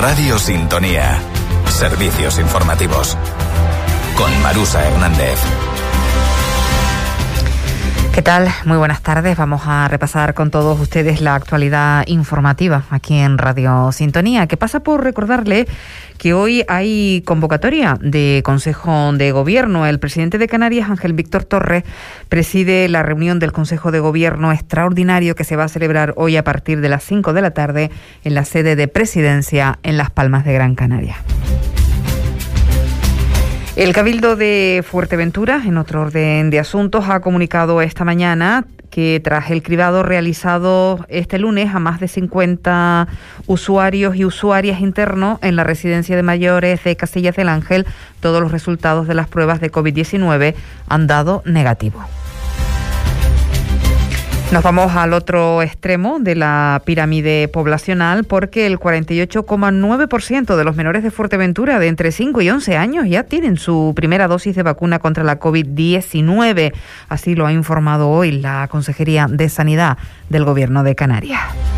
Radio Sintonía. Servicios informativos. Con Marusa Hernández. ¿Qué tal? Muy buenas tardes. Vamos a repasar con todos ustedes la actualidad informativa aquí en Radio Sintonía, que pasa por recordarle que hoy hay convocatoria de Consejo de Gobierno. El presidente de Canarias, Ángel Víctor Torres, preside la reunión del Consejo de Gobierno extraordinario que se va a celebrar hoy a partir de las 5 de la tarde en la sede de Presidencia en Las Palmas de Gran Canaria. El Cabildo de Fuerteventura, en otro orden de asuntos, ha comunicado esta mañana que tras el cribado realizado este lunes a más de 50 usuarios y usuarias internos en la residencia de mayores de Casillas del Ángel, todos los resultados de las pruebas de COVID-19 han dado negativo. Nos vamos al otro extremo de la pirámide poblacional porque el 48,9% de los menores de Fuerteventura de entre 5 y 11 años ya tienen su primera dosis de vacuna contra la COVID-19. Así lo ha informado hoy la Consejería de Sanidad del Gobierno de Canarias.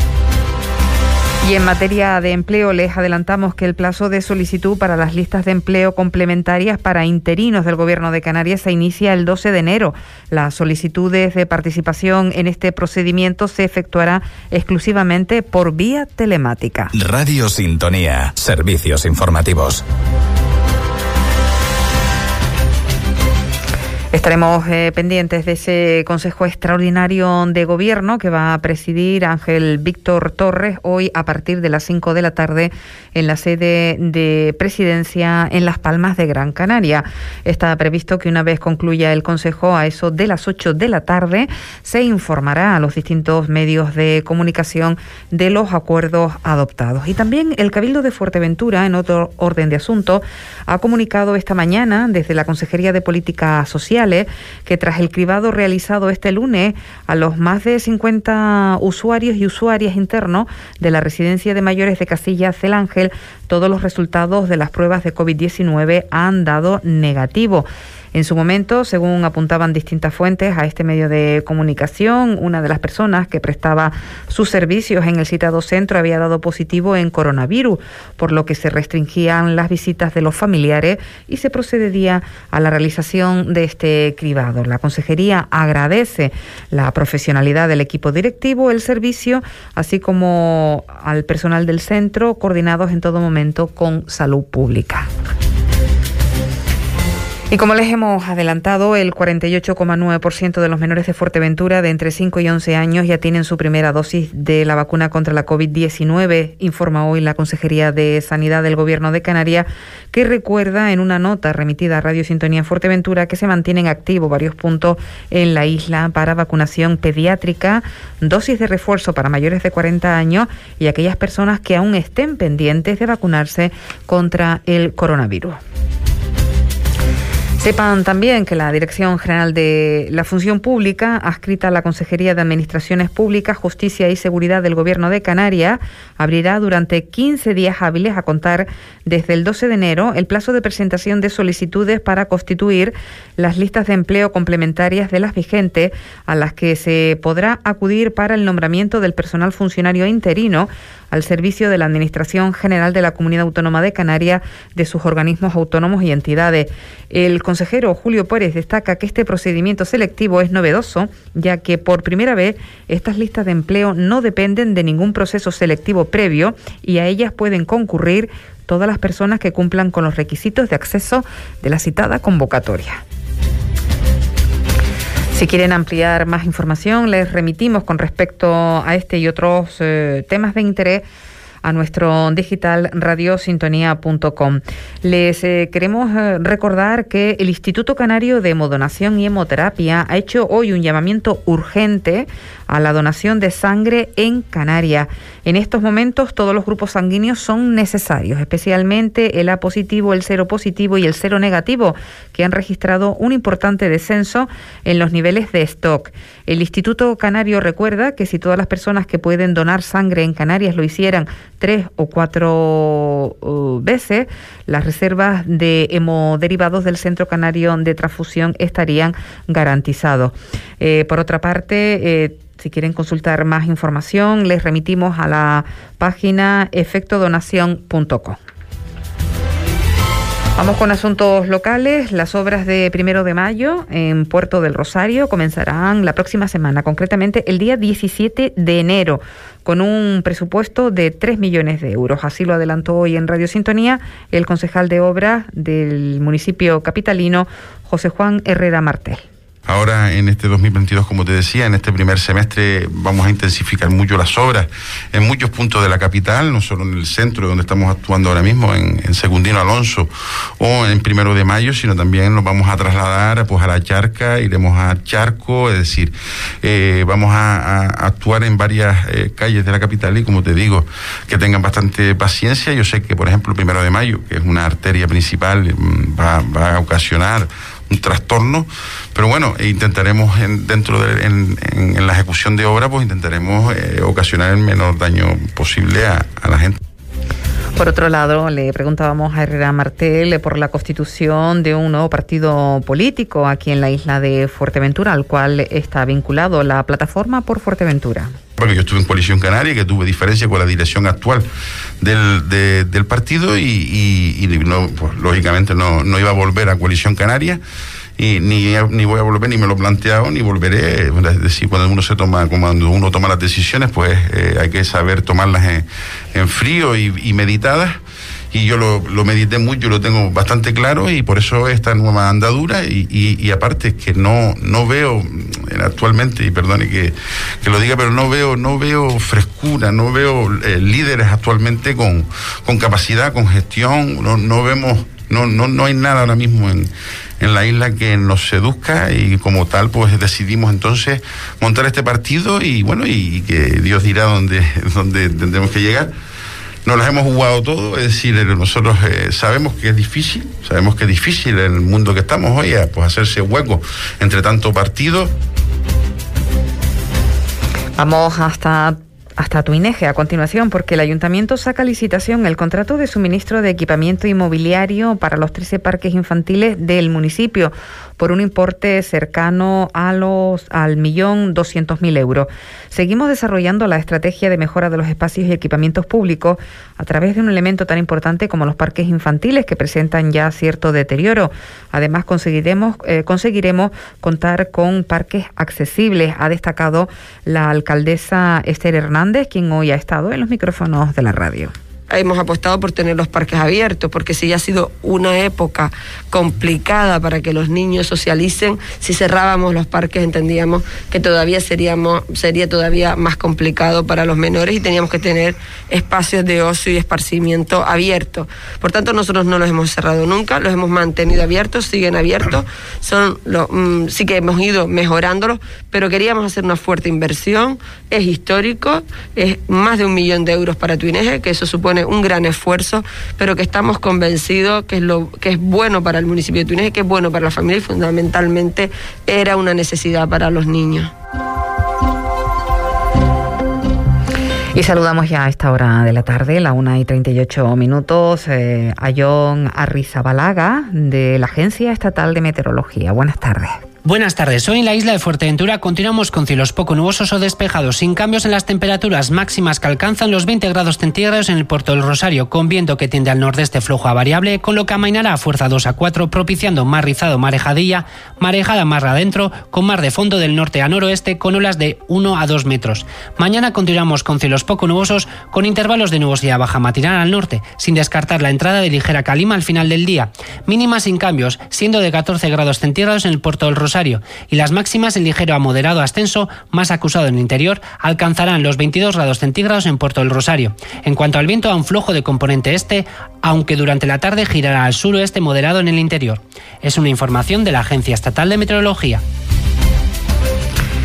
Y en materia de empleo les adelantamos que el plazo de solicitud para las listas de empleo complementarias para interinos del Gobierno de Canarias se inicia el 12 de enero. Las solicitudes de participación en este procedimiento se efectuará exclusivamente por vía telemática. Radio Sintonía. Servicios informativos. Estaremos pendientes de ese Consejo Extraordinario de Gobierno que va a presidir Ángel Víctor Torres hoy a partir de las 5 de la tarde en la sede de Presidencia en Las Palmas de Gran Canaria. Está previsto que una vez concluya el Consejo, a eso de las 8 de la tarde, se informará a los distintos medios de comunicación de los acuerdos adoptados. Y también el Cabildo de Fuerteventura, en otro orden de asuntos, ha comunicado esta mañana desde la Consejería de Políticas Sociales que tras el cribado realizado este lunes a los más de 50 usuarios y usuarias internos de la residencia de mayores de Casillas del Ángel, todos los resultados de las pruebas de COVID-19 han dado negativo. En su momento, según apuntaban distintas fuentes a este medio de comunicación, una de las personas que prestaba sus servicios en el citado centro había dado positivo en coronavirus, por lo que se restringían las visitas de los familiares y se procedería a la realización de este cribado. La Consejería agradece la profesionalidad del equipo directivo, el servicio, así como al personal del centro, coordinados en todo momento con Salud Pública. Y como les hemos adelantado, el 48,9% de los menores de Fuerteventura de entre 5 y 11 años ya tienen su primera dosis de la vacuna contra la COVID-19, informa hoy la Consejería de Sanidad del Gobierno de Canarias, que recuerda en una nota remitida a Radio Sintonía Fuerteventura que se mantienen activos varios puntos en la isla para vacunación pediátrica, dosis de refuerzo para mayores de 40 años y aquellas personas que aún estén pendientes de vacunarse contra el coronavirus. Sepan también que la Dirección General de la Función Pública, adscrita a la Consejería de Administraciones Públicas, Justicia y Seguridad del Gobierno de Canarias, abrirá durante 15 días hábiles a contar desde el 12 de enero el plazo de presentación de solicitudes para constituir las listas de empleo complementarias de las vigentes, a las que se podrá acudir para el nombramiento del personal funcionario interino al servicio de la Administración General de la Comunidad Autónoma de Canarias, de sus organismos autónomos y entidades. El consejero Julio Pérez destaca que este procedimiento selectivo es novedoso, ya que por primera vez estas listas de empleo no dependen de ningún proceso selectivo previo y a ellas pueden concurrir todas las personas que cumplan con los requisitos de acceso de la citada convocatoria. Si quieren ampliar más información, les remitimos con respecto a este y otros temas de interés a nuestro digital radiosintonía.com. Les queremos recordar que el Instituto Canario de Hemodonación y Hemoterapia ha hecho hoy un llamamiento urgente a la donación de sangre en Canarias. En estos momentos todos los grupos sanguíneos son necesarios, especialmente el A positivo, el cero positivo y el cero negativo, que han registrado un importante descenso en los niveles de stock. El Instituto Canario recuerda que si todas las personas que pueden donar sangre en Canarias lo hicieran 3 o 4 veces, las reservas de hemoderivados del Centro Canario de Transfusión estarían garantizados. Por otra parte, si quieren consultar más información, les remitimos a la página efectodonación.com. Vamos con asuntos locales. Las obras de 1 de mayo en Puerto del Rosario comenzarán la próxima semana, concretamente el día 17 de enero, con un presupuesto de 3 millones de euros. Así lo adelantó hoy en Radio Sintonía el concejal de obras del municipio capitalino, José Juan Herrera Martel. Ahora, en este 2022, como te decía, en este primer semestre vamos a intensificar mucho las obras en muchos puntos de la capital, no solo en el centro donde estamos actuando ahora mismo, en Secundino Alonso o en 1 de mayo, sino también nos vamos a trasladar pues a la Charca, iremos a Charco, es decir, vamos a actuar en varias calles de la capital y, como te digo, que tengan bastante paciencia. Yo sé que, por ejemplo, el 1 de mayo, que es una arteria principal, va a ocasionar un trastorno, pero bueno, intentaremos en la ejecución de obra, pues intentaremos ocasionar el menor daño posible a la gente. Por otro lado, le preguntábamos a Herrera Martel por la constitución de un nuevo partido político aquí en la isla de Fuerteventura, al cual está vinculado la Plataforma por Fuerteventura. Porque yo estuve en Coalición Canaria, que tuve diferencia con la dirección actual del partido y no, pues, lógicamente no iba a volver a Coalición Canaria. Y ni voy a volver, ni me lo he planteado, ni volveré. Es decir, cuando uno toma las decisiones, pues hay que saber tomarlas en frío y meditadas. Y yo lo medité mucho, lo tengo bastante claro, y por eso esta nueva andadura, y aparte es que no veo actualmente, y perdone que lo diga, pero no veo frescura, no veo líderes actualmente con capacidad, con gestión, no hay nada ahora mismo en la isla que nos seduzca, y como tal pues decidimos entonces montar este partido, y bueno, y que Dios dirá dónde tendremos que llegar. Nos las hemos jugado todo, es decir, nosotros sabemos que es difícil en el mundo que estamos hoy, pues hacerse hueco entre tanto partido. Vamos hasta Tuineje a continuación, porque el Ayuntamiento saca a licitación el contrato de suministro de equipamiento inmobiliario para los 13 parques infantiles del municipio por un importe cercano al 1.200.000 euros. Seguimos desarrollando la estrategia de mejora de los espacios y equipamientos públicos a través de un elemento tan importante como los parques infantiles, que presentan ya cierto deterioro. Además, conseguiremos contar con parques accesibles, ha destacado la alcaldesa Esther Hernández, quien hoy ha estado en los micrófonos de la radio. Hemos apostado por tener los parques abiertos, porque si ya ha sido una época complicada para que los niños socialicen, si cerrábamos los parques entendíamos que todavía sería todavía más complicado para los menores, y teníamos que tener espacios de ocio y esparcimiento abiertos. Por tanto, nosotros no los hemos cerrado nunca, los hemos mantenido abiertos, siguen abiertos, sí que hemos ido mejorándolos, pero queríamos hacer una fuerte inversión. Es histórico, es más de 1 millón de euros para Tuineje, que eso supone un gran esfuerzo, pero que estamos convencidos que es bueno para el municipio de Tuineje, que es bueno para la familia, y fundamentalmente era una necesidad para los niños. Y saludamos ya a esta hora de la tarde, la 1:38, a John Arrizabalaga, de la Agencia Estatal de Meteorología. Buenas tardes. Buenas tardes. Hoy en la isla de Fuerteventura continuamos con cielos poco nubosos o despejados, sin cambios en las temperaturas máximas, que alcanzan los 20 grados centígrados en el Puerto del Rosario, con viento que tiende al nordeste flojo a variable, con lo que amainará a fuerza 2 a 4, propiciando mar rizado, marejadilla, marejada mar adentro, con mar de fondo del norte a noroeste, con olas de 1 a 2 metros. Mañana continuamos con cielos poco nubosos, con intervalos de nubosidad baja matinal al norte, sin descartar la entrada de ligera calima al final del día. Mínimas sin cambios, siendo de 14 grados centígrados en el Puerto del Rosario, y las máximas en ligero a moderado ascenso, más acusado en el interior, alcanzarán los 22 grados centígrados en Puerto del Rosario. En cuanto al viento, a un flojo de componente este, aunque durante la tarde girará al suroeste moderado en el interior. Es una información de la Agencia Estatal de Meteorología.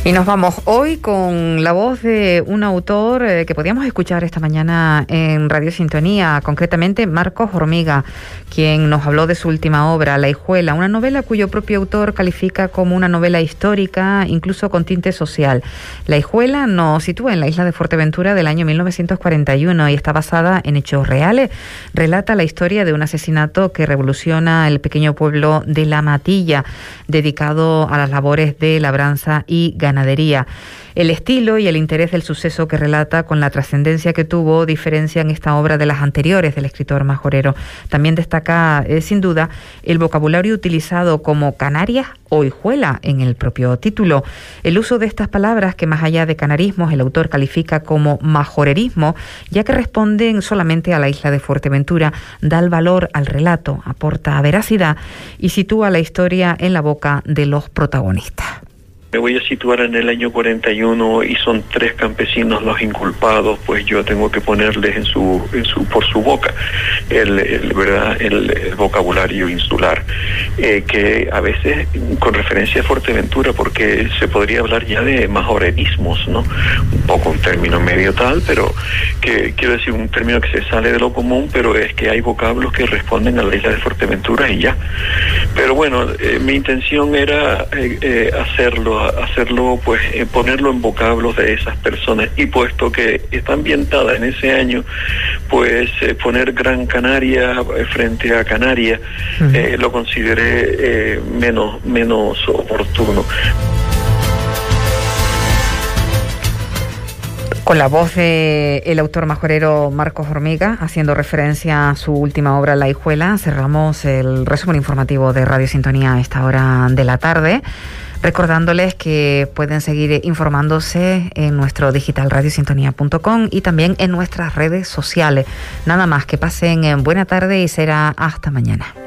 Y nos vamos hoy con la voz de un autor que podíamos escuchar esta mañana en Radio Sintonía, concretamente Marcos Hormiga, quien nos habló de su última obra, La Hijuela, una novela cuyo propio autor califica como una novela histórica, incluso con tinte social. La Hijuela nos sitúa en la isla de Fuerteventura del año 1941 y está basada en hechos reales. Relata la historia de un asesinato que revoluciona el pequeño pueblo de La Matilla, dedicado a las labores de labranza y ganadería. El estilo y el interés del suceso que relata con la trascendencia que tuvo diferencian esta obra de las anteriores del escritor majorero. También destaca, sin duda, el vocabulario utilizado como Canarias o hijuela en el propio título. El uso de estas palabras, que más allá de canarismos el autor califica como majorerismo, ya que responden solamente a la isla de Fuerteventura, da el valor al relato, aporta veracidad y sitúa la historia en la boca de los protagonistas. Me voy a situar en el año 41 y son 3 campesinos los inculpados, pues yo tengo que ponerles por su boca el vocabulario insular, que a veces con referencia a Fuerteventura, porque se podría hablar ya de majorerismos, ¿no? Un poco un término medio tal, pero que quiero decir un término que se sale de lo común, pero es que hay vocablos que responden a la isla de Fuerteventura y ya. Pero bueno, mi intención era hacerlo, pues ponerlo en vocablos de esas personas, y puesto que está ambientada en ese año, pues poner Gran Canaria frente a Canarias lo consideré menos oportuno. Con la voz del autor majorero Marcos Hormiga, haciendo referencia a su última obra, La Hijuela, cerramos el resumen informativo de Radio Sintonía a esta hora de la tarde, recordándoles que pueden seguir informándose en nuestro digital radiosintonía.com y también en nuestras redes sociales. Nada más, que pasen buena tarde y será hasta mañana.